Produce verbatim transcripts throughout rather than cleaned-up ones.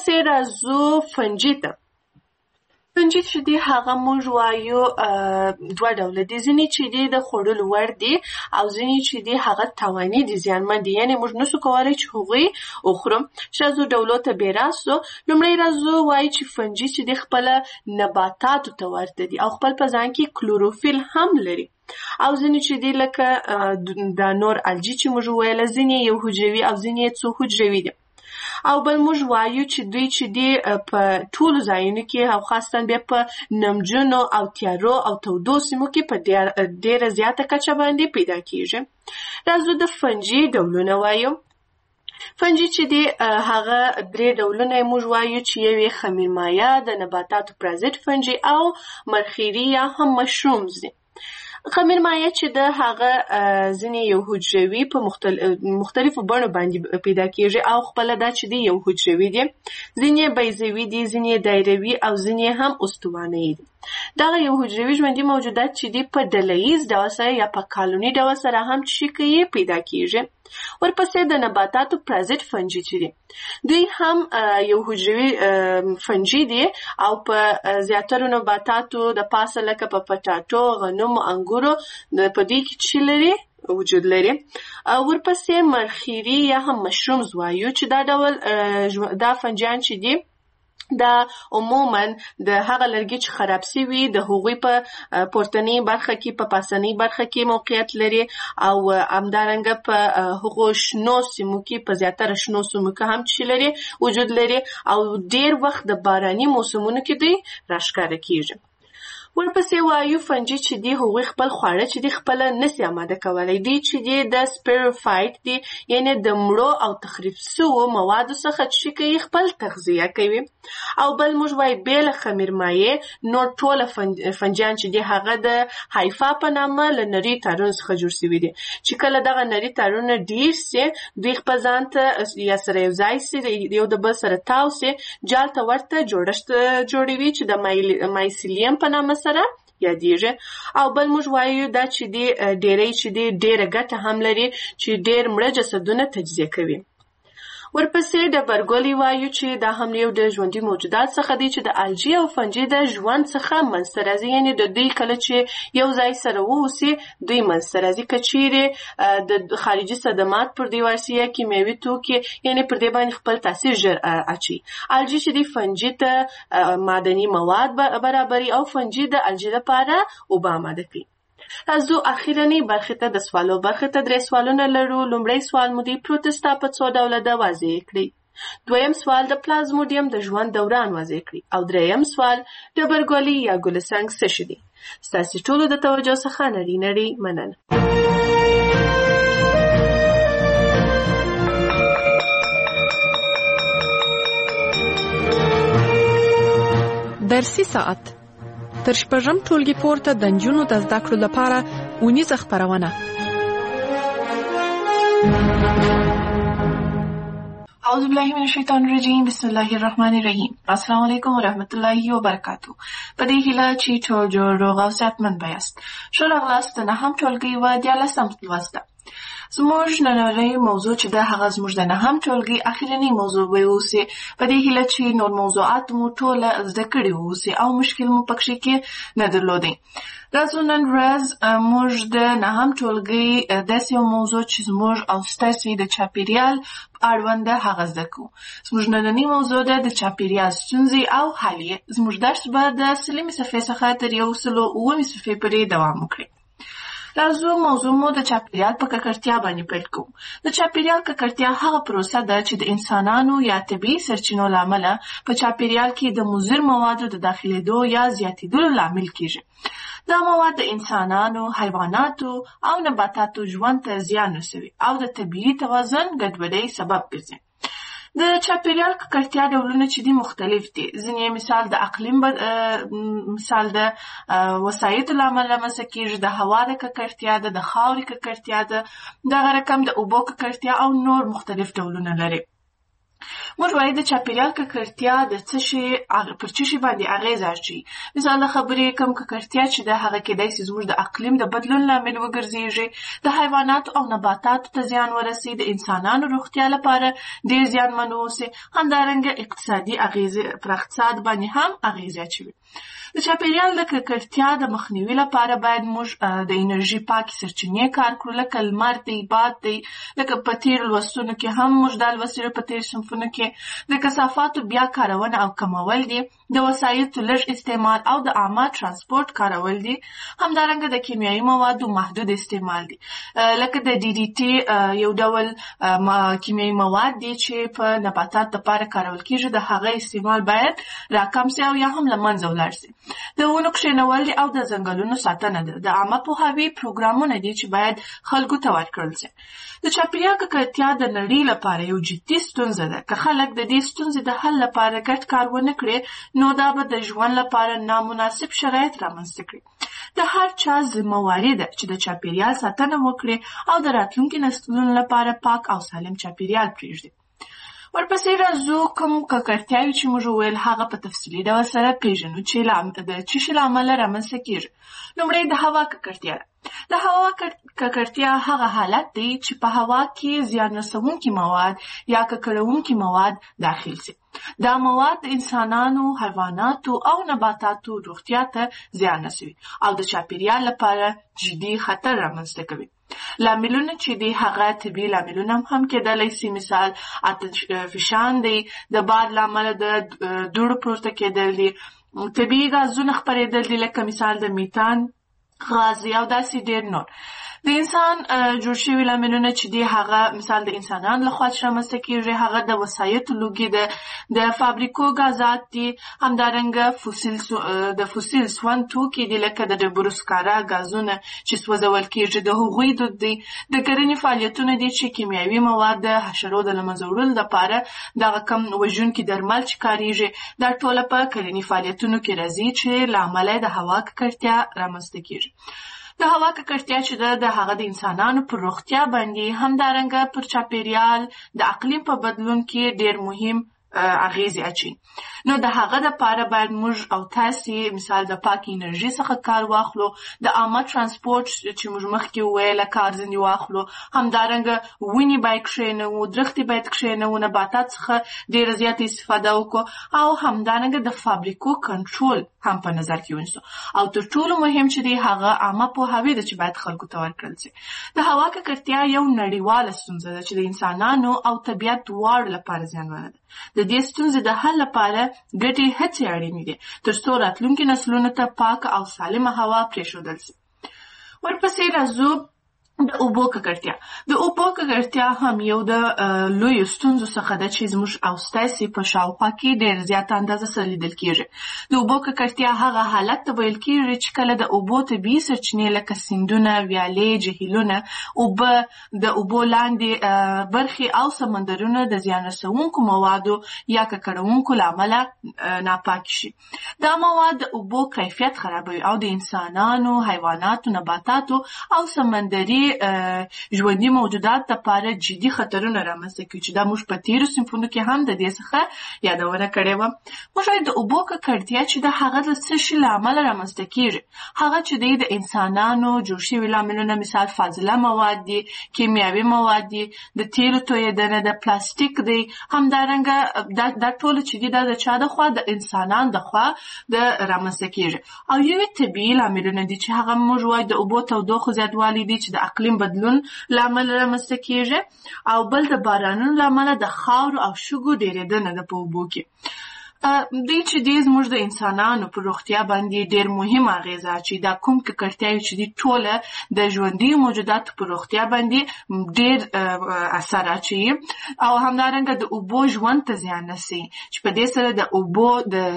ورپسې راځو فنجي ته. فنجي چې دی هغه موږ وایو دوه ډوله دي، ځینې چې دی د خوړلو وړ دي او ځینې چې دی هغه تاواني دي، زیانمن دي، یعنې موږ نسو کولی چې هغوی وخورو. چې راځو ډولو ته بې راستو. لومړی راځو وایي چې فنجي چې دی خپله نباتاتو ته ورته دي او خپل په ځان کې کلوروفیل هم لري. او ځینې چې دی لکه دا نور الجی چې موږ وویله، ځینې یو حجروي او ځینې څو حجروي دي. او بل موږ وایو چې دوی چې دی په ټولو ځایونو کې او خاصتاً بیا په نمجنو او تیارو او تودو سیمو کې په ډېره زیاته کچه باندې پیدا کیږي. راځو د فنجي ډولونه وایو. فنجي چې دی هغه درې ډولونه یې موږ وایو چې یو یې خمیرمایه، د نباتاتو پرازیت فنجي او مرخیري یا هم مشرومز دي. خمیرمایه چې د هغه ځینې یو حجروي په مختلفو بڼو باندې پیدا کیږي او خپله دا چې دی یو حجروي دي، ځینې بیضوي دي، ځینې دایروي او ځینې هم استوانه‌یي دي. دغه یو حجروي ژوندي موجودات چې دی په ډلهییز ډول سره یا په کالوني ډول سره هم چې کوي پیدا کیږي. ورپسې د نباتاتو پرازیت فنجي چې دي، دوی هم یو حجروي فنجي دي او په زیاترو نباتاتو د پاسه لکه په پټاټو، غنمو، انګورو په دوی کې چې لري وجود لري. ورپسې مرخیري یا هم مشرومز وایو چې دا ډول دا فنجیان چې دي دا عموماً د هغه لرګي چې خراب سوي د هغوی په پورتنۍ برخه کې په پاسنۍ برخه کې موقعیت لري او همدارنګه په هغو شنو سیمو کې په زیاتره شنو سیمو کې هم چې لري وجود لري او ډېر وخت د باراني موسمونو کې دوی راښکاره کیږي. ورپسې وایو فنجي چې دی هغوی خپل خواړه چې دی خپله نسي اماده کولی، دوی چې دی د سپیروفایټ دی، یعنې د مړو او تخریب سوو موادو څخه چې کوي خپل تغذیه کوي. او بل موږ وایو بې له خمیرمایې نور ټوله فنجیان چې دی هغه د هایفا په نامه له نري تارونو څخه جوړ سوي دي، چې کله دغه نري تارونه ډېر سي دوی خپل ځان ته یا سره یو ځای سي، یو د بل سره تاو سي، جال ته ورته جوړښت جوړوي چې د مایسیلیم په نامه سره یادیږي. او بل موږ وایو دا چې دی ډېری چې دی ډېره ګټه هم لري چې ډېر مړه جسدونه تجزیه کوي. ورپسې ډبرګولي وایو چې دا هم یو د ژوندي موجودات څخه دی چې د الجی او فنجي د ژوند څخه منځته راځي، یعنې د دوی کله چې یو ځای سره واوسي دوی منځته راځي. که چیرې د خارجي صدمات پر دې وارسي یا کیمیاوي توکي یعنې پر دې باندې خپل تاثیر ژر اچوي. الجی چې دی فنجي ته معدني مواد برابري او فنجي د الجی لپاره اوبه اماده کوي. راځو اخیرنۍ برخې ته د سوالو برخې ته درې سوالونه لرو. لومړی سوال مو دی پروتستا په څو ډوله ده واضح کړئ. دویم سوال د پلازموډیم د ژوند دوران واضح کړئ. او دریم سوال ډبرګولي یا ګلسنګ څه شي دي. ستاسې ټولو د توجه څخه نړۍ نړۍ مننه. درسي ساعت تر شپږم ټولګي پورته د نجونو د زده کړو لپاره اونیزه خپرونه. اعوذ بالله من الشیطان الرجیم، بسم الله الرحمن الرحیم. السلام علیکم و رحمت الله و برکاته. په دې هیله چې ټول جوړ روغ او صحتمند بیاست. ښه راغلاست د نهم ټولګي و دیارلسم لوست ته. زموږ نننۍ موضوع چې ده هغه زموږ د نهم ټولګي اخرنۍ موضوع به اوسي. په دې هیله چې نور موضوعات مو ټوله زده کړي اوسي او مشکل مو پکښې کې نه درلودی. راځو نن ورځ موږ د نهم ټولګي داسې یو موضوع چې زموږ او ستاسو د چاپیریال اړوند هغه زده کوو. زموږ نننۍ موضوع ده د چاپیریال ستونزې او حل یې. زموږ درس به د سلمې صفحې څخه تر یو سلو اوومې صفحې پورې دوام وکړي. راځو موضوع مو د چاپیریال په ککړتیا باندې پیل کوو. د چاپیریال ککړتیا هغه پروسه ده چې د انسانانو یا طبیعي سرچینو له امله په چاپیریال کې د مضر موادو د داخلېدو یا زیاتېدلو لامل کیږي. دا مواد د انسانانو، حیواناتو او نباتاتو ژوند ته زیان رسوي او د طبیعي توازن ګډوډۍ سبب ګرځي. د چاپیریال ککړتیا ډولونه چې دي مختلف دي. ځینې مثال د اقلیم بد... مثال د وسایطو له امله رامنځته کېږي، د هوا د ککړتیا ده، د خاورې ککړتیا ده، دغه رقم د اوبو ککړتیا او نور مختلف ډولونه لري. موږ وایو د چاپیریال ککړتیا د څه شي پر څه شي باندې اغیزه اچوي. مثال د خبرې کوم ککړتیا چې د هغه کېدای شي زموږ د اقلیم د بدلون لامل وګرځېږي، د حیواناتو او نباتاتو ته زیان ورسي، د انسانانو روغتیا لپاره ډېر زیانمن واوسي، همدارنګه اقتصادي اغیزې پر اقتصاد باندې هم اغیزه اچوي. د چاپیریال د ککړتیا د مخنیوي لپاره باید موږ د انرژي پاکې سرچینې کار کړو، لکه لمر دی، باد دی، لکه په تېرو لوستونو کې هم موږ دا لوستلي په تېرو صنفونو کې د کثافاتو بیا کارونه او کمول دي، د وسایطو لږ استعمال او د عامه ترانسپورت کارول دي، همدارنګه د کیمیاوي موادو محدود استعمال دي، لکه د ډي ډي ټي یو ډول کیمیاوي مواد دي چې په نباتات لپاره کارول کېږي، د هغه استعمال باید راکم سي او یا هم له منځه ولاړ سي. د ونو کښېنول دي او د ځنګلونو ساتنه ده. د عامه پوهاوي پروګرامونه دي چې باید خلکو ته ورکړل سي. د چاپیریال ککړتیا د نړۍ لپاره یو جدي ستونزه ده. که خلک د دې ستونزې د حل لپاره ګډ کار ونه کړي، نو دا به د ژوند لپاره نامناسب شرایط رامنځته کړي. د هر چا ذمهواري ده چې د چاپیریال ساتنه وکړي او د راتلونکي نسلونو لپاره پاک او سالم چاپیریال پرېږدي. ورپسې راځو کوم ککړتیاوې چې موږ وویل هغه په تفصیلي ډول سره پېژنو چې د څه شي له امله رامنځته کېږي. لومړی د هوا ککړتیا ده. د هوا ککړتیا هغه حالت دی چې په هوا کې زیان رسونکي مواد یا ککړونکي مواد داخل سي. دا مواد د انسانانو، حیواناتو او نباتاتو روغتیا ته زیان رسوي او د چاپیریال لپاره جدي خطر رامنځته کوي. لاملونه چې دی هغه طبیعي لاملونه هم کېدلی سي، مثال آتش فشان دی، د باد له امله د دوړو پورته کېدل دي، طبیعي غازونه خپرېدل دي لکه مثال د میتان غاز او داسې ډېر نور. د انسان جوړ شوي لاملونه چې دی هغه مثال د انسانانو لخوا چې رامنځته کېږي هغه د وسایطو لوګي ده، د فابریکو غازات دي، همدارنګه فوسیل د فوسیل سون توکي دي لکه د ډبرو سکاره غازونه چې سوځول کېږي، د هغوی دود دی، د کرنې فعالیتونه دي چې کیمیاوي مواد د حشرو د له منځه وړلو لپاره دغه کم وژونکي درمل چې کارېږي، دا ټوله په کرنې فعالیتونو کې راځي چې له امله د هوا ککړتیا رامنځته کېږي. د هوا ککړتیا چې ده د هغه د انسانانو پر روغتیا باندې همدارنګه پر چاپیریال د اقلیم په بدلون کې ډېر مهم اغیزې اچوي. نو د هغه دپاره باید موږ او تاسې مثال د پاک انرژي څخه کار واخلو، د عامه ترانسپورت چې موږ مخکې وویله کار ځینې واخلو، همدارنګه ونې باید کښېنوو، درختې باید کښېنوو، نباتات څخه ډېره زیاته استفاده وکړو او همدارنګه د فابریکو کنټرول هم په نظر کې ونیسو. او تر ټولو مهم چې دی هغه عامه پوهاوی ده چې باید خلکو ته ورکړل سي. د هوا ککړتیا یو نړیواله ستونزه ده چې د انسانانو او طبیعت دواړو لپاره زیانمنه ده. د دې ستونزې د حل لپاره ګډې هڅې اړینې دي تر څو راتلونکي نسلونو ته پاکه او سالمه هوا پرېښودل سي. ورپسې راځو د اوبو ککړتیا. د اوبو ککړتیا هم یو د لویو ستونزو څخه ده چې زموږ او ستاسې په شاوخوا کې ډېر زیاته اندازه سره لیدل کېږي. د اوبو ککړتیا هغه حالت ته ویل کېږي چې کله د اوبو طبیعي سرچینې لکه سیندونه، ویالې، جهیلونه، اوبه، د اوبو لاندې برخې او سمندرونه د زیان رسونکو موادو یا ککړونکو له امله ناپاک شي. دا مواد د اوبو کیفیت خرابوي او د انسانانو، حیواناتو، نباتاتو او سمندري ژوندي موجودات لپاره جدي خطرونه رامنځته کوي چې دا موږ په تېرو صنفونو کې هم د دې څخه یادونه کړې وه. موږ وایو د اوبو ککړتیا چې د هغه د څه شي له امله رامنځته کېږي، هغه چې دی د انسانانو جوړ شوي لاملونه مثال فاضله مواد دي، کیمیاوي مواد دي، د تیلو تویېدنه ده، پلاستیک دی، همدارنګه دا, دا ټول چې دي دا د چا د خوا د انسانانو د خوا د رامنځته کېږي. او یوې طبیعي لاملونه دي چې هغه موږ وایو د اوبو تودوخو زیاتوالی دي چې د اقلیم بدلون له امله رامنځته کېږي، او بل د بارانونو له امله د خاورو او شګو ډېرېدنه ده په اوبو کې. دی چې دی زموږ د انسانانو په روغتیا باندې ډېر مهم اغېزه اچوي. دا کوم ککړتیاوې چې دي ټوله د ژوندیو موجوداتو په روغتیا باندې ډېر اثر اچوي او همدارنګه د اوبو ژوند ته زیان رسوي چې په دې سره د اوبو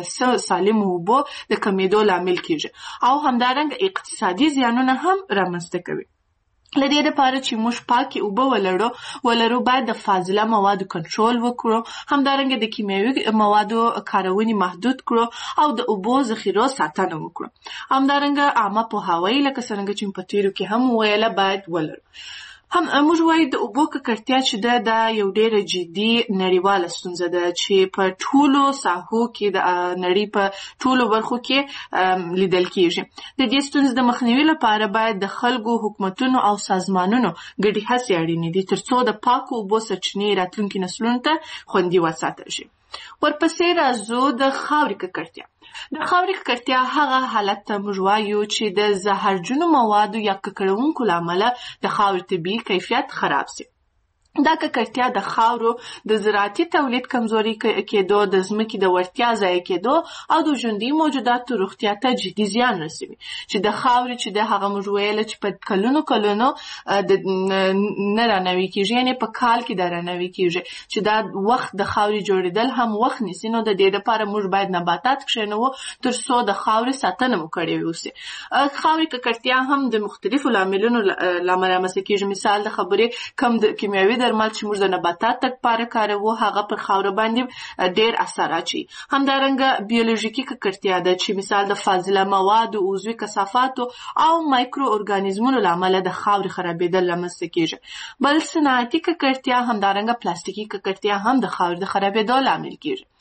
د سالمو اوبو د کمېدو لامل کېږي او همدارنګه اقتصادي زیانونه هم رامنځته کوي. له دې دپاره چې موږ پاکې اوبه ولرو ولرو باید د فاضله موادو کنټرول وکړو، همدارنګه د کیمیاوي موادو کارونې محدود کړو او د اوبو ذخیرو ساتنه وکړو. همدارنګه عامه پوهاوی لکه څرنګه چې په تېرو کې هم ویله باید ولرو. هم موږ وایو د اوبو ککړتیا چې ده دا یو ډېره جدي نړیواله ستونزه ده چې په ټولو ساحو کې د نړۍ په ټولو برخو کې لیدل کېږي. د دې ستونزې د مخنیوي لپاره باید د خلکو، حکومتونو او سازمانونو ګډې هڅې اړینې دي تر څو د پاکو اوبو سرچینې راتلونکي نسلونو ته خوندي وساتل شي. ورپسې راځو د خاورې ککړتیا. د خاورې ککړتیا هغه حالت ته موږ وایو چې د زهرجنو موادو یا ککړونکو له امله د خاورې طبیعي کیفیت خراب سي. دا ککړتیا د خاورو د زراعتي تولید کمزوري کېدو، د ځمکې د وړتیا ضایع کېدو او د ژوندي موجوداتو روغتیا ته جدي زیان رسوي. چې د خاورې چې د هغه موږ ویله چې په کلونو کلونو د نه رانوي کېږي، یعنې په کال کې د رانوي کېږي، چې دا وخت د خاورې جوړېدل هم وخت نیسي. نو د دې لپاره موږ باید نباتات کښېنوو تر څو د خاورې ساتنه مو کړې وسي. خاورې ککړتیا هم د مختلفو لاملونو له امله رامنځته کېږي. مثال د خبرې کم د کیمیاوي درمل چې موږ د نباتاتو لپاره کاروو هغه پر خاوره باندې ډېر اثر اچوي. همدارنګه بیولوژیکي ککړتیا ده چې مثال د فاضله موادو، عضوي کثافاتو او مایکرو ارګانیزمونو له امله د خاورې خرابېدل رامنځته کېږي. بل صنعتي ککړتیا همدارنګه پلاستیکي ککړتیا هم د خاورې د خرابېدو لامل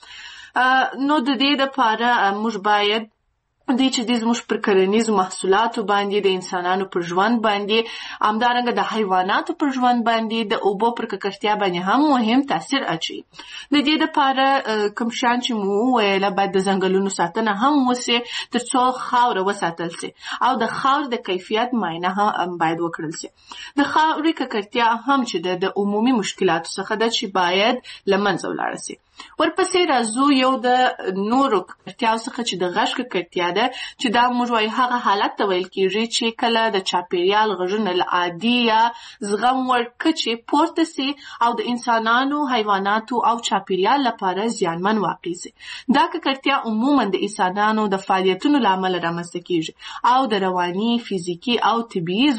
کېږي. نو د دې لپاره موږ باید دی چې دی زموږ پر کرنیزو محصولاتو باندې، د انسانانو پر ژوند باندې، همدارنګه د حیواناتو پر ژوند باندې د اوبو پر ککړتیا باندې هم مهم تاثیر اچوي. د دې لپاره کوم شیان چې مو وویله باید د ځنګلونو ساتنه هم وسي تر څو خاوره وساتل سي او د خاورې د کیفیت معاینه هم باید وکړل سي. د خاورې ککړتیا هم چې د عمومي مشکلاتو څخه ده چې باید له منځه ولاړه سي. ورپسې راځو یو د نورو ککړتیاو څخه چې د غږ ککړتیا ده، چې دا موږ وایو هغه حالت ته ویل کېږي چې کله د چاپېریال غږونه له عادي یا زغم وړ کچې پورته سي او د انسانانو، حیواناتو او چاپېریال لپاره زیانمن واقع سي. دا ککړتیا عموما د انسانانو د فعالیتونو له امله رامنځته کېږي او د رواني، فزیکي او طبیعي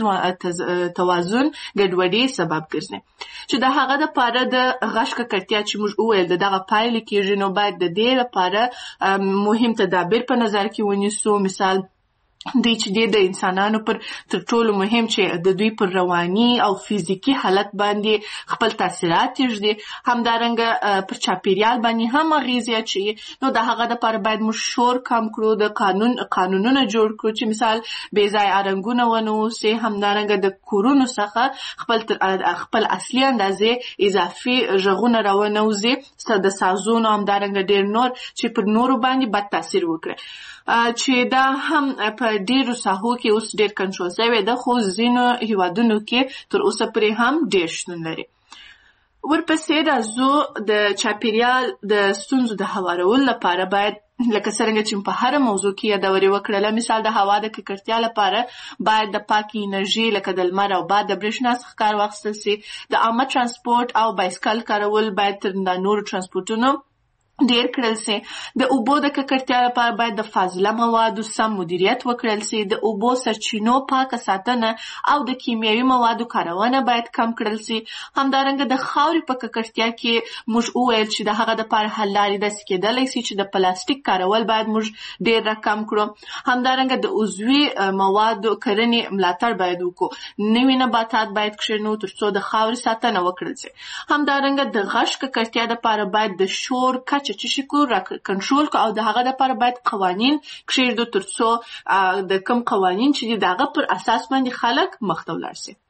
توازن ګډوډۍ سبب ګرځي. چې د هغه دپاره د غږ ککړتیا چې موږ وویل د دغه پایلې کېږي، نو باید د دې لپاره مهم تدابیر په نظر کې ونیسو. مثال دی چې دی د انسانانو پر تر ټولو مهم چې د دوی پر رواني او فزیکي حالت باندې خپل تاثیرات یږدي، همدارنګه پر چاپېریال باندې هم اغېزې اچوي. نو د هغه دپاره باید موږ شور کم کړو، د قانون قانونونه جوړ کړو چې مثال بې ځایه رنګونه ونه اوسي، همدارنګه د کورونو څخه خپل خپل اصلي اندازې اضافي غږونه راونه د سازونو، همدارنګه ډېر نور چې پر نورو باندې بد تاثیر وکړي. چې دا هم په ډیرو ساحو کې اوس ډیر کنټرول شوی ده، خو ځینو هیوادونو کې تر اوسه پورې هم ډیر شتون لري. ورپسې راځو د چاپېریال د ستونزو د هوارولو لپاره باید لکه څرنګه چې په هره موضوع کې یادورې وکړله، مثال د هوا د ککړتیا لپاره باید د پاکې انرژي لکه د لمر او باد د برېښنا څخه کار واخیستل سي. د عامه ترانسپورټ او بایسکل کارول باید تر نورو ترانسپورټونو ډیر کړل سي. د اوبو د ککړتیا لپاره باید د فاضله موادو سم مدیریت وکړل سي. د اوبو سرچینو پاکه ساتنه او د کیمیاوي موادو کارونه باید کم کړل سي. همدارنګه د خاورې په ککړتیا کې موږ وویل چې د هغه دپاره حل لارې داسې کېدلی سي چې د پلاستیک کارول باید موږ ډیر راکم کړو. همدارنګه د عضوي موادو کرنې ملاتړ باید وکړو. نوي نباتات باید کښېنو تر څو د خاورې ساتنه وکړل سي. همدارنګه د غږ ککړتیا دپاره باید د شور کچه چې شي کو را کنټرول کو او د هغه لپاره باید قوانین کښېږدو تر څو د کوم قوانین چې دي د هغه پر اساس باندې خلک مخته ولاړ سي.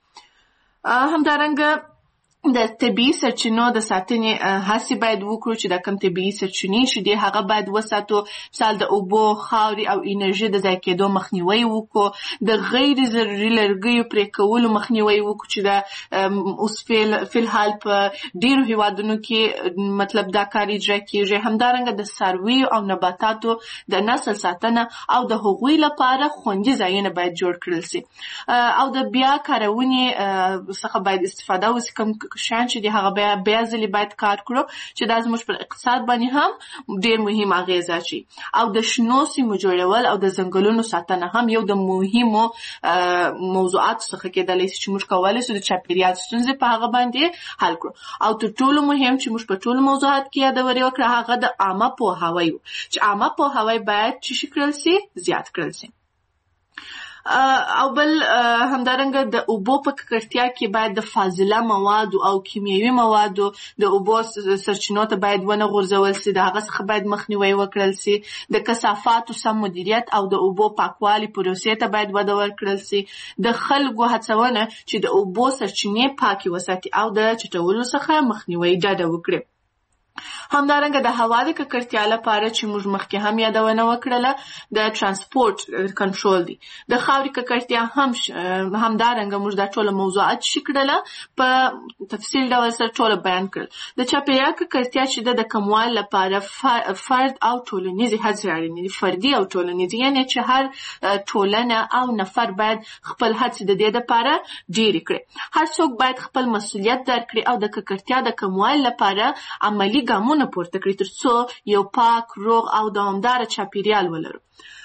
همدارنګه د طبیعي سرچینو د ساتنې هڅې باید وکړو چې د کوم طبیعي سرچینې چې دي هغه باید وساتو. مثال د اوبو، خاورې او انرژي د ضایع کېدو مخنیوی وکړو. د غیر ضروري لرګیو پرې کولو مخنیوی وکړو چې د اوس فی الحال په ډېرو هېوادونو کې مطلب دا کار اجرا کېږي. همدارنګه د څارویو او نباتاتو د نسل ساتنه او د هغوی لپاره خوندي ځایونه باید جوړ کړل سي او د بیا کارونې څخه باید استفاده وسي. کوم شیان چې دي هغه بیا بیا ځلې باید کار کړو چې دا زموږ پر اقتصاد باندې هم ډېر مهم اغېز اچوي. او د شنو سیمو جوړول او د ځنګلونو ساتنه هم یو د مهمو موضوعاتو څخه کېدلی شي چې موږ کولی شو د چاپېریال ستونزې په هغه باندې حل کړو. او تر ټولو مهم چې موږ په ټولو موضوعات کې یادورې وکړه هغه د عامه پوهاوی و چې عامه پوهاوی باید چې شي کړل سي زیات کړل سي. او بل همدارنګه د اوبو په ککړتیا کې باید د فاضله موادو او کیمیاوي موادو د اوبو سرچینو ته باید ونه غورځول سي، د هغه څخه باید مخنیوی وکړل سي، د کثافاتو سم مدیریت او د اوبو پاکوالي پروسې ته باید وده ورکړل سي، د خلکو هڅونه چې د اوبو سرچینې پاکې وساتي او د چټولو څخه مخنیوی ډډه وکړي. همدارنګه د هوا د ککړتیا لپاره چې موږ مخکې هم یادونه وکړله د ترانسپورت کنټرول دی. د خاورې ککړتیا هم همدارنګه موږ دا ټول موضوعات چې کړله په تفصیل ډول سره ټول بیان کړل. د چاپیریال ککړتیا چې د کموالي لپاره فرد او ټولنیزې هڅې اړینې دي، فردي او ټولنیزې، یعنې چې هر ټولنه او نفر باید خپل هڅې د دې لپاره ډېرې کړي. هر څوک باید خپل مسؤلیت درک کړي او د ککړتیا د کموالي لپاره عملي ګامونه پورته کړي ترڅو یو پاک، روغ او دوامداره چاپیریال ولرو.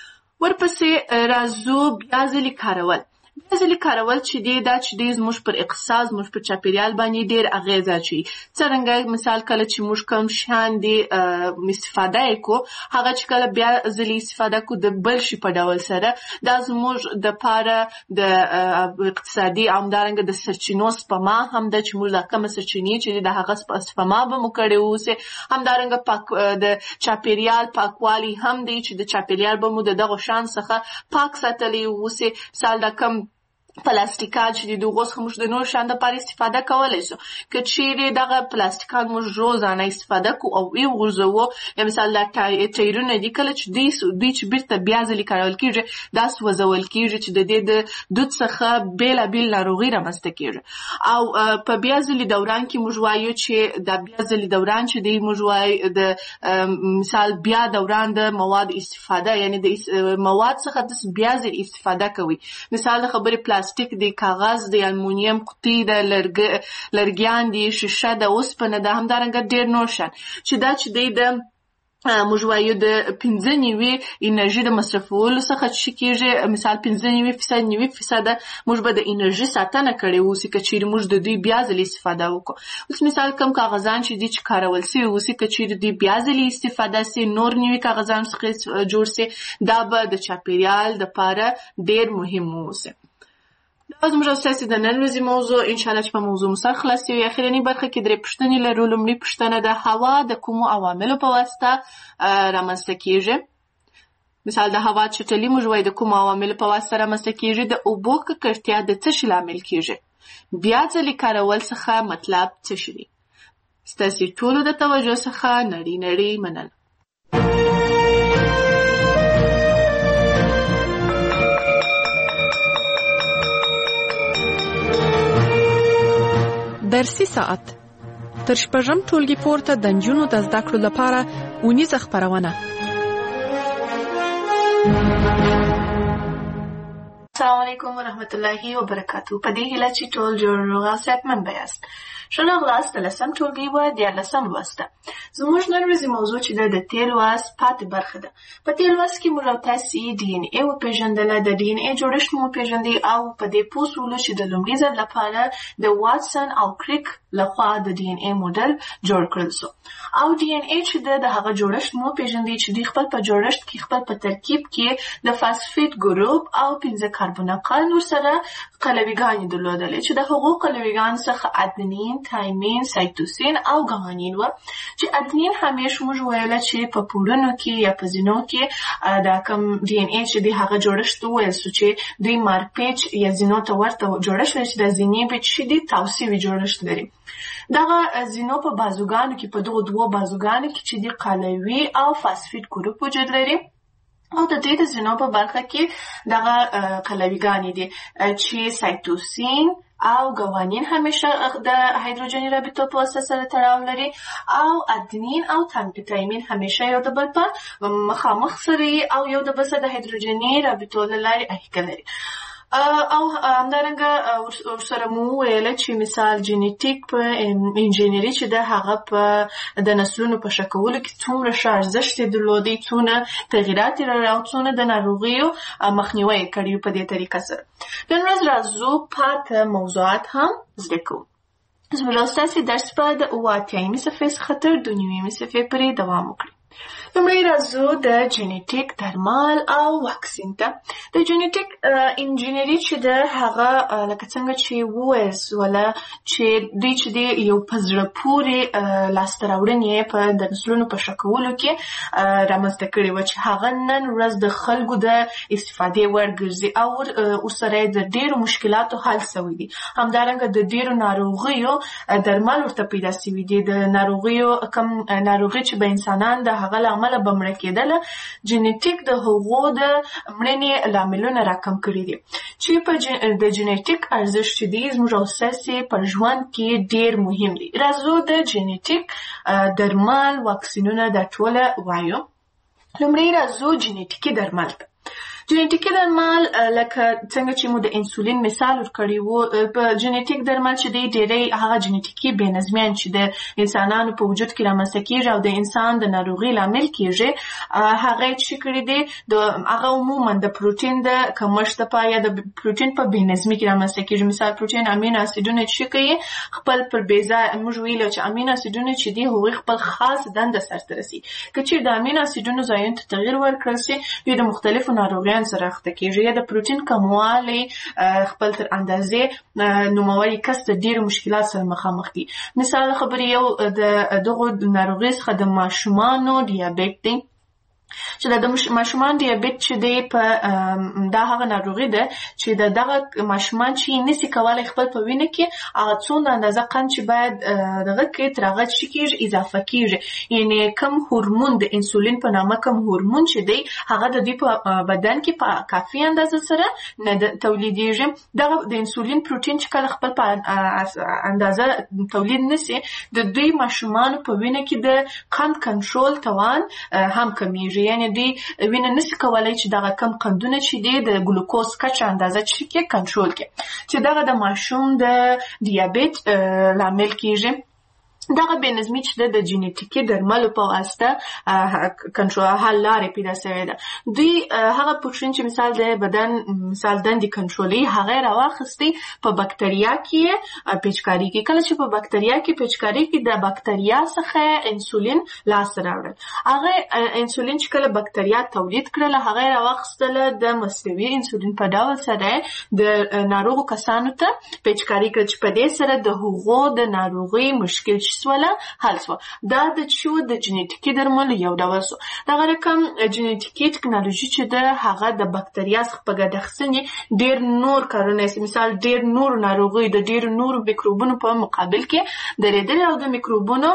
ورپسې راځو بیا ځلې کارول. بیا ځلې کارول چې دی دا چې دی زموږ پر اقتصاد، زموږ پر چاپیریال باندې ډېر اغېز اچوي. څرنګه مثال کله چې موږ کوم شیان دی استفاده یې کو، هغه چې کله بیا ځلې استفاده کو د بل شي په ډول سره، دا زموږ دپاره د اقتصادي او همدارنګه د سرچینو سپما هم ده چې موږ دا کومه سرچینې چې دی د هغه سپما به مو کړې اوسې. همدارنګه پاک د چاپیریال پاکوالي هم دی چې د چاپیریال به مو د دغو شیانو څخه پاک ساتلی اوسې. مثال دا کم پلاستیکات چې د هغو څخه موږ د نورو شیانو دپاره استفاده کولی شو. که چیرې دغه پلاستیکات موږ روزانه استفاده کو او ویې غورځوو، یا مثال دا ټایرونه دي، کله چې دوی دوی چې بیرته بیا ځلې کارول کېږي دا سوځول کېږي چې د دې د دود څخه بېلابېل ناروغي رامنځته کېږي. او په بیا ځلې دوران کې موږ وایو چې دا بیا ځلې دوران چې دی موږ وایو د مثال بیا دوران د مواد استفاده، یعنې د مواد څخه تاسو بیا ځلې استفاده کوئ. مثال د خبرې پلاستیک دی، کاغذ دی، المونیم قطي د لرګیان دی، شیشه د اوسپنه ده، همدارنګه ډېر نور شیان چې دا چې دی د موږ وایو د پنځه نوي انرژي د مصرفولو څخه چې کېږي، مثال پنځه نوي فیصد نوي فیصده موږ به د انرژي ساتنه کړې اوسي که چیرې موږ د دوی بیا ځلې استفاده وکړو. اوس مثال کم کاغذان چې دي چې کارول سوي اوسي، که چیرې دوی بیا ځلې استفاده سي، نور نوي کاغذان څخه جوړ سي، دا به د چاپیریال دپاره ډېر مهم اوسي. دا زموږ او ستاسې د نن ورځې موضوع. انشاءالله چې په موضوع مو سر خلاص وي. اخرنۍ برخه کې درې پوښتنې لرو. لومړۍ پوښتنه ده، هوا د کومو عواملو په واسطه رامنځته کېږي؟ مثال د هوا چټلي موږ وایو د کومو عواملو په واسطه رامنځته کېږي. د اوبو ککړتیا د څه شي لامل کېږي؟ بیا ځلې کارول څخه مطلب څه شي دی؟ ستاسې ټولو د توجه څخه نړۍ نړۍ مننه. درسي ساعت تر شپږم ټولګي پورته د نجونو د زده کړو لپاره اونیزه خپرونه. السلام علیکم ورحمت الله وبرکاتو. په دې هیله چې ټول جوړ روغ او صحتمند یاست. ښه راغلاست د لسم ټولګي و دیارلسم لوسته. زموږ نن ورځې موضوع چې ده د تېر لوست پاتې برخه ده. په تېر لوست کې موږ او تاسې ډي ان اې وپېژندله، د ډي ان اې جوړښت مو وپېژندئ او په دې پوه شولو چې د لومړي ځل لپاره د واټسن او کریک لخوا د ډي ان اې موډل جوړ کړل سو. او ډي ان اې چې ده د هغه جوړښت مو وپېژندئ چې دوی خپل په جوړښت کې خپل په ترکیب کې د فاسفیټ ګروپ او پنځه کاربونقل ورسره قلویګانې درلودلې چې د هغو قلویګانو څخه ادنین، تایمین، سایتوسین او ګوانین وه. چې ادنین همیش موږ ویله چې په پوړونو کې یا په زینو کې دا کوم ډي ان اې چې دی هغه جوړښت وویل سو چې دوی مارپیچ یا زینو ته ورته جوړښت لري چې د زینې پیچ چې دی توسیوي جوړښت لري. دغه زینو په بازوګانو کې په دغو دوو بازوګانو کې چې دی قلوي او فاسفیټ ګروپ وجود لري. او د دې د زینو په برخه کې دغه قلویګانې دي چې سایتوسین او ګوانین همیشه د هایدروجني رابطو په واسطه سره تړاو لري، او ادنین او تایمین همیشه یو د بل په مخامخ سره او یو د بل سره د هایدروجني رابطو له لارې اړیکه لري. او همدارنګه ورسره مو وویله چې مثال جینیټیک په انجینري چې ده هغه په د نسلونو په ښه کولو کې څومره ښه ارزښت یې درلودی، څونه تغیرات یې راوړي او څونه د ناروغیو مخنیوی یې کړی په دې طریقه سره. نن ورځ راځو پاته موضوعات هم زده کوو. زموږ او ستاسې درس به د اووه اتیایمې صفحې څخه تر دوه نیمې صفحې پورې دوام وکړي. لومړی راځو د جینیټیک درمل او واکسین ته. د جینیټیک انجینری چې د هغه لکه څنګه چې وویل سوله چې دوی چې د یو په زړه پورې لاسته راوړنې په د نسلونو په ښه کولو کې رامنځته کړې وه چې هغه نن ورځ د خلکو د استفادې وړ ګرځي او ورسره یې د ډېرو مشکلاتو حل سوی دي. همدارنګه د ډېرو ناروغیو درمل ورته پیدا سوي دي. د ناروغیو کم ناروغي چې به انسانان د هغه له امله به مړه کېدله، جینیټیک د هغو د مړینې لاملونه راکم کړي دي چې په د جینیټیک ارزښت چې دی زموږ او ستاسې په ژوند کې ډېر مهم دی. راځو د جینیټیک درمل واکسینونه دا ټوله وایو. لومړی راځو جینیټیکي درمل ته. جینیټیکي درمل لکه څنګه چې مو د انسولین مثال ورکړی وو، په جینیټیک درمل چې دی ډېری هغه جینیټیکي بې نظمیان چې د انسانانو په وجود کې رامنځته کېږي او د انسان د ناروغۍ لامل کېږي، هغه یې څه کړي دي، هغه عموما د پروټین د کمښت لپاره یا د پروټین په بې نظمي کې رامنځته کېږي. مثال پروټین امین اسیدونه چې کوي خپل پر بې ځایه، موږ ویلو چې امین اسیدونه چې دي هغوی خپل خاص دنده سرته رسي. که چېرې د امین اسیدونو ځایونو ته تغییر ورکړل سي، دوی د مختلفو ناروغیانو سره اخته کېږي یا د پروټین کموالی خپل تر اندازې نوموړي کس د ډېرو مشکلات سره مخامخ دي. مثال خبرې یو د دغو ناروغۍ څخه د ماشومانو ډیابیت دی چې د ماشومان ډیابیت چې دی په دا هغه ناروغي ده چې د دغه ماشومان چې نسي کولی خپل په وینه کې هغه څومره اندازه قند چې باید دغه کې تر هغه څه کېږي اضافه کېږي، یعنې کم هورمون د انسولین په نامه کم هورمون چې دی هغه د دوی په بدن کې په کافي اندازه سره نه تولیدېږي. دغه د انسولین پروټین چې کله خپل په اندازه تولید نسي، د دوی ماشومانو په وینه کې د قند کنټرول توان هم کمیږي، یعنی دوی وینه نسي کولای چې دغه کم قندونه چې دی د ګلوکوز کچه اندازه چې کې کنټرول کړي، چې دغه د ماشوم د ډیابیت لامل کېږي. دغه بې نظمي چې ده د جینیټیکي درملو په واسطه کنټرول حل لارې پیدا سوې ده. دوی هغه پروټین چې مثال د بدن مثال دندې کنټرولوي هغه یې راواخیستی په بکتریا کې پیچکاري کې. کله چې په بکتریا کې پیچکاري کې د بکتریا څخه انسولین لاسته راوړل، هغه انسولین چې کله بکتریا تولید کړله هغه یې راواخیستله د مصنوعي انسولین په ډول سره د ناروغو کسانو ته پیچکاري کړه چې په دې سره د هغو د ناروغۍ مشکل سوله حل سوه. دا د چو د جینیټیکي درملو یو ډول سو. دغه رقم جینیټیکي ټکنالوژي چې ده هغه د بکتریا څخه په ګډه اخیستنې ډېر نور کارونه یې مثال ډېر نور ناروغۍ د ډېرو نورو میکروبونو په مقابل کې درېدلې او د میکروبونو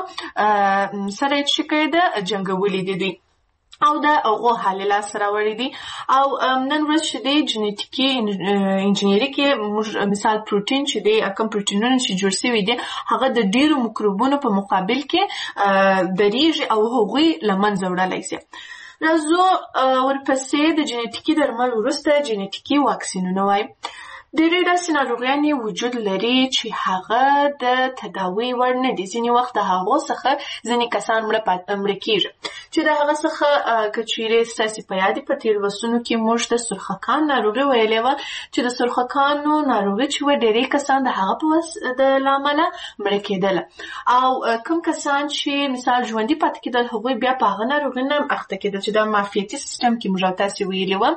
سره یې څه کړی ده جنګولي دي دوی او د هغو حل لاسته راوړي دي. او نن ورځ چې دی جینیټیکي انجینري کې موږ مثال پروټین چې دی کوم پروټینونه چې جوړ سوي دي هغه د ډېرو میکروبونو په مقابل کې درېږي او هغوی له منځه وړلی سي. راځو ورپسې د جینیټیکي درمل وروسته جینیټیکي واکسینونه وایي. ډېرې داسې ناروغیانې وجود لري چې هغه د تداوۍ وړ نه دي. ځینې وخت د هغو څخه ځینې کسان مړه مړه کېږي چې د هغه څخه که چیرې ستاسې په یاد په تېرو بحثونو کې موږ د سرخکان ناروغي ویلې وه چې د سرخکانو ناروغي چې وه ډېری کسان د هغه په له امله مړه کېدله او کوم کسان چې مثال ژوندي پاتې کېدل هغوی بیا په هغه ناروغي نه اخته کېدل چې د معافیتي سیستم کې موږ تاسې ویلې وه.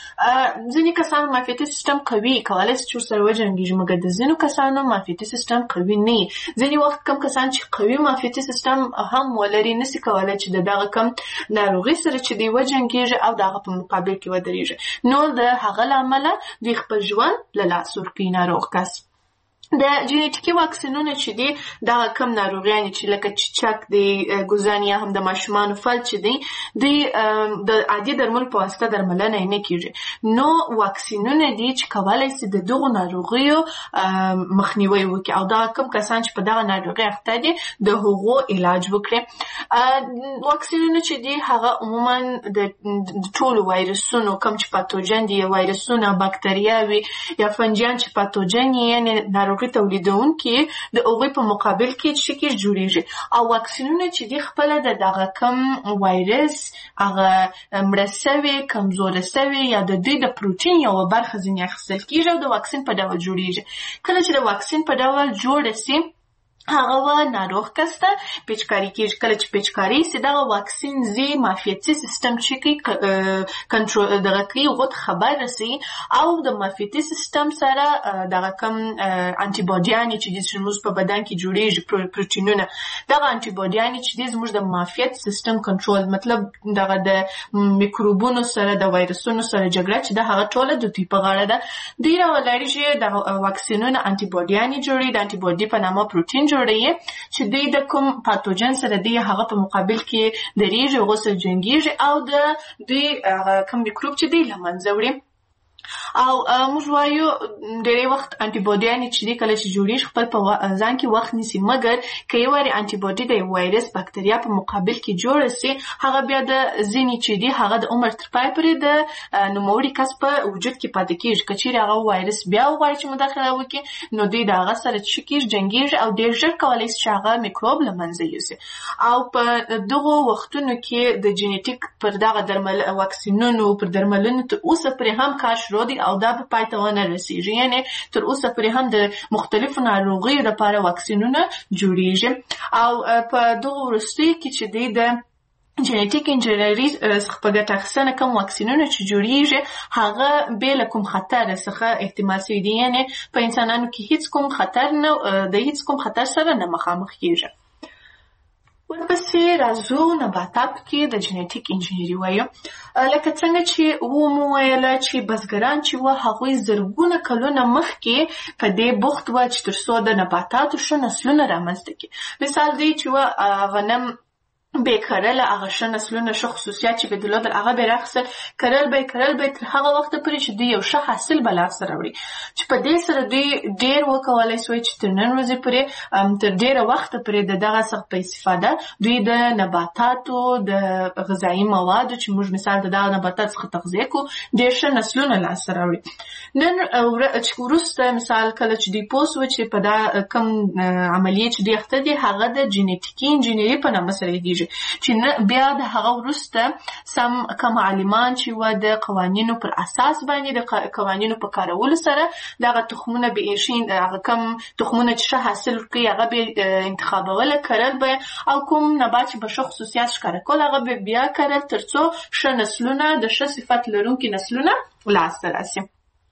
ځینې کسانو معافیتي سیستم قوي کولی شي چې ورسره وجنګېږي، مګر د ځینو کسانو معافیتي سیستم قوي نه وي. ځینې وخت کم کسان چې قوي معافیتي سیستم هم ولري نسي کولی چې د دغه کم ناروغۍ سره چې دی وجنګېږي او د هغه په مقابل کې ودرېږي، نو د هغه له امله دوی خپل ژوند له لاسه ورکوي ناروغ کس. د جینیټیکي واکسینونه چې دي دغه کم ناروغیانې چې لکه چیچک دی، ګوزن یا هم د ماشومانو فلج چې دی دوی د عادي درملو په واسطه درملنه یې نه کېږي، نو واکسینونه دي چې کولی شي د دغو ناروغیو مخنیوی وکړي او دغه کم کسان چې په دغه ناروغۍ اخته دي د هغو علاج وکړي. واکسینونه چې دي هغه عموما د ټولو وایرسونو کم چې پاتوجن دي، وایرسونه باکتریاوي یا فنجیان چې پاتوجن یې ناروغ تولیدونکي د هغوی په مقابل کې چې کې جوړیږي او واکسینونه چې دی خپله د دغه کم وایرس هغه مړه سوی کمزوره سوی یا د دوی د پروټین یوه برخه ځینې اخیستل کېږي او د واکسین په ډول جوړیږي. کله چې د واکسین په ډول جوړه سي هغه و ناروغ کس ته پیچکاري کېږي. کله چې پیچکاري سي دغه واکسین زی معافیتي سیستم چې کوي کنټرول دغه کوي هغو ته خبر رسوي او د معافیتي سیستم سره دغه کوم انټي باډیانې چې دي چې زموږ په بدن کې جوړېږي پروټینونه دغه انټي باډیانې چې دي زموږ د معافیت سیستم کنټرول مطلب دغه د میکروبونو سره د وایرسونو سره جګړه چې د هغه ټوله د دوی په غاړه ده. دوی راولاړي چې د واکسینونو انټي باډیانې جوړوي د انټي باډي په نامه پروټین جوړوي چې دوی د کوم پاتوجن سره دی هغه په مقابل کې درېږي هغو سره جنګېږي او د دوی کوم میکروب چې دی له منځه وړي. او موږ وایو ډېری وخت انټي باډیانې چې دي کله چې جوړېږي خپل په ځان کې وخت نیسي مګر که یو وارې انټي باډي د وایرس بکتریا په مقابل کې جوړه سي هغه بیا د ځینې چې دي هغه د عمر تر پای پورې د نوموړي کس په وجود کې پاتې کېږي. که چیرې هغه وایرس بیا وغواړي چې مداخله وکړي نو دوی د هغه سره څه کېږي جنګېږي او ډېر ژر کولی شي چې هغه میکروب له منځه یوسي. او په دغو وختونو کې د جینیټیک پر دغه درمل واکسینونو پر درملونو تر اوسه پورې هم کار شروع دی او دا به پای ته ونه رسېږي یعنې تر اوسه پورې هم د مختلفو ناروغیو لپاره واکسینونه جوړېږي. او په دغو وروستیو کې چې دی د جنیټیک انجینري څخه په ګټه اخیستنه کوم واکسینونه چې جوړېږي هغه بې له کوم خطر څخه احتمال شوي دي یعنې په انسانانو کې هیڅ کوم خطر نه د هیڅ کوم خطر سره نه مخامخ کېږي. ورپسې راځو نباتاتو کې د جنیټیک انجینري وایو. لکه څنګه چې ومو ویله چې بزګران چې وه هغوی زرګونه کلونه مخکې په دې بوخت وه چې تر څو د نباتاتو ښه نسلونه رامنځته کړي. مثال دی چې وه غنم به کرل هغه ښه نسلونه ښه خصوصیات چې به یې درلودل هغه به یې راخیستل کرل به یې کرل به یې تر هغه وخته پورې چې دوی یو ښه حاصل به لاسته راوړي چې په دې سره دوی ډېر وکولی سوی چې تر نن ورځې پورې تر ډېره وخته پورې د دغه څخه په استفاده دوی د نباتاتو د غذایي موادو چې موږ مثال د دغه نباتاتو څخه تغذیه کوو ډېر ښه نسلونه لاسته راوړي. نن چې وروسته مثال کله چې دوی پوه سوه چې په دا کوم عملیې چې دوی اخته دي هغه د جینیټیکي انجینري په نامه سره یادېږي چې بیا د هغه وروسته سم کوم عالمان چې وه د قوانینو پر اساس باندې د قوانینو په کارولو سره دغه تخمونه به ایښي هغه کوم تخمونه چې ښه حاصل ورکوي هغه به انتخابوله کرل به او کوم نبات چې به ښه خصوصیات ښکاره کول هغه به بیا کرل تر څو ښه نسلونه د ښه صفت لرونکي نسلونه لاسته راسي.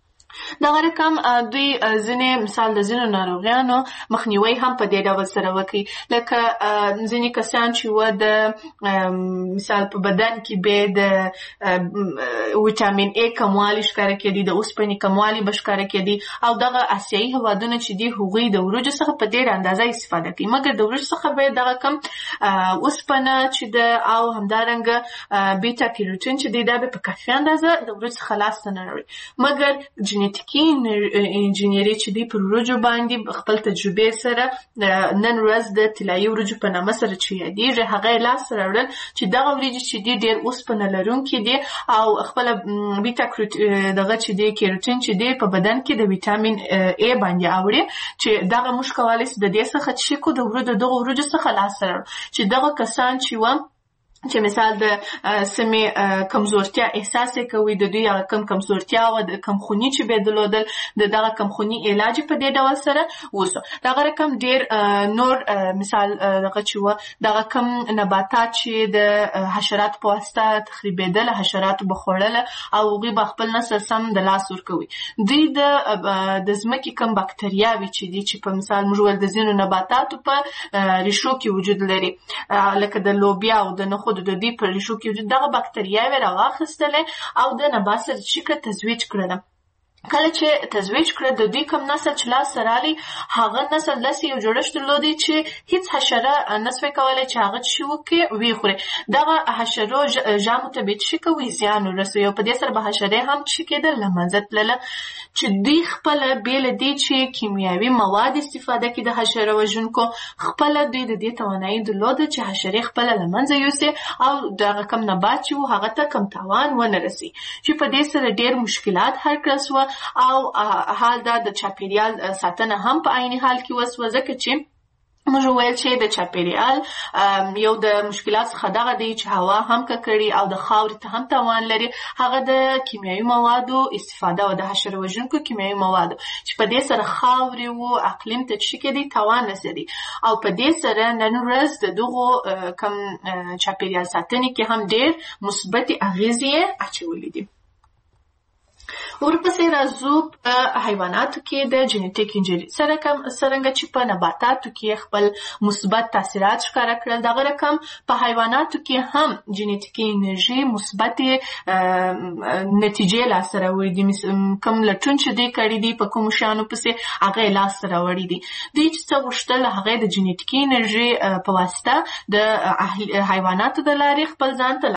دغه رقم دوی ځینې مثال د ځینو ناروغیانو مخنیوی هم په دې ډول سره وکړي لکه ځینې کسان چې وه د مثال په بدن کې به د ویټامین ای کموالی ښکاره کېدي د اوسپنې کموالی به ښکاره کېدي او دغه اسیایي هېوادونه چې دي هغوی د وریجو څخه په ډېره اندازه استفاده کوي مګر د وریجو څخه به دغه کم اوسپنه چې ده او همدارنګه بیټا کیروټین چې دی دا به په کافي اندازه د وریجو څخه لاسته نه راوړي مګر جنیټیکي انجینري چې دی پر وریجو باندې خپل تجربې سره نن ورځ د طلایي وریجو په نامه سره چې یادېږي هغه یې لاسته راوړل چې دغه وریجې چې دي ډېر اوسپنه لرونکي دي او خپله بیټا دغه چې دی کیروټین چې دی په بدن کې د ویټامین ای باندې اوري چې دغه موږ کولی شو د دې څخه چې کو د وریجو دغه وریجو څخه لاسته راوړو چې دغه کسان چې وه چې مثال د سمې کمزورتیا احساس کوي د دوی هغه کم کمزورتیا او د کمخوني چې به درلودل د دغه کمخوني علاج په دې ډول سره وسو دغه رقم ډېر نور مثال دغه چې وه دغه کم نباتات چې د حشراتو په واسطه تخریبېدل حشراتو به خوړله او هغوی به خپل نسل سم د لاس ورکوي دوی د د ځمکې کم بکتریاوې چې دي چې په مثال موږ ویل د ځینو نباتاتو په ریښو کې وجود لري لکه د لوبیا او د نخود د دوی په ریښو کې وجود دغه بکتریاوې راواخیستلې او د نبات سره چې کړه تزویج کړله کله چې تزویج کړه د دوی کوم نسل چې لاسته راغلی هغه نسل داسې یو جوړښت درلودی چې هیڅ حشره نسوی کولی چې هغه څه وکړي ویې خوري دغه حشرو ژامو ته به یې څه کوي زیان ورسوي او په دې سره به حشرې هم څه کېدل له منځه تلله چې دوی خپله بې له دې چې کیمیاوي مواد استفاده کړي د حشره وژونکو خپله دوی د دې توانایي درلوده چې حشرې خپله له منځه یوسي او دغه کوم نبات چې و هغه ته کوم تاوان ونه رسي چې په دې سره ډېر مشکلات حل کړل سوه او حال دا د چاپیریال ساتنه هم په عین حال کې وسوه ځکه چې موږ وویل چې د چاپیریال یو د مشکلات څخه دغه دی چې هوا هم ککړي او د خاورې ته هم تاوان لري. هغه د کیمیاوي موادو استفاده او د حشره وژونکو کیمیاوي موادو چې په دې سره خاورې او اقلیم ته چې کېدی تاوان رسېدي او په دې سره نن ورځ د دغو کم چاپیریال ساتنې کې هم ډېر مثبتې اغېزې اچولې دي. ورپسې راځو په حیواناتو کې د جنیټیک انجینری سره کوم څرنګه چې په نباتاتو کې خپل مثبت تاثیرات ښکاره کړل دغه رقم په حیواناتو کې هم جنیټیکي انرژي مثبت نتیجې لاسته راوړي دي. کوم لټون چې دوی کړي دي په کومو شیانو پسې هغه یې لاسته راوړي دي. دوی چې څه غوښتل هغه د جنیټیکي انرژي په واسطه د حیواناتو د لارې خپل ځان ته